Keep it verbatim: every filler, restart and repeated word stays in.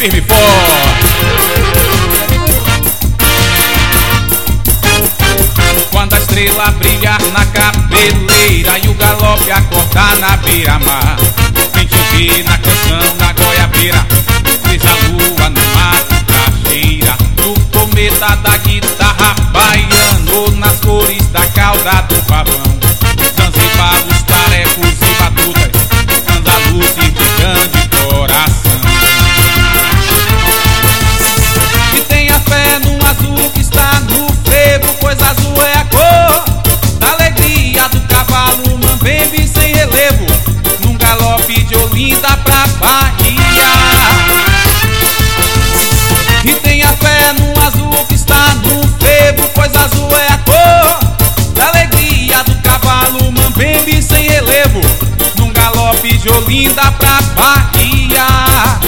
firme e forte. Quando a estrela brilhar na cabeleira e o galope acordar na beira-mar, quem te vê na canção da goiabeira, fez a lua no mar de cacheira, no cometa da guitarra baiano, nas cores da cauda do pavão, Zanzibar, os tarecos e batutas, andaluzes de grande coração. E tenha fé no azul que está no frevo, pois azul é a cor da alegria do cavalo mambembe sem relevo, num galope de Olinda pra Bahia. E tenha fé no azul que está no frevo, pois azul é a cor da alegria do cavalo mambembe sem relevo, num galope de Olinda pra Bahia.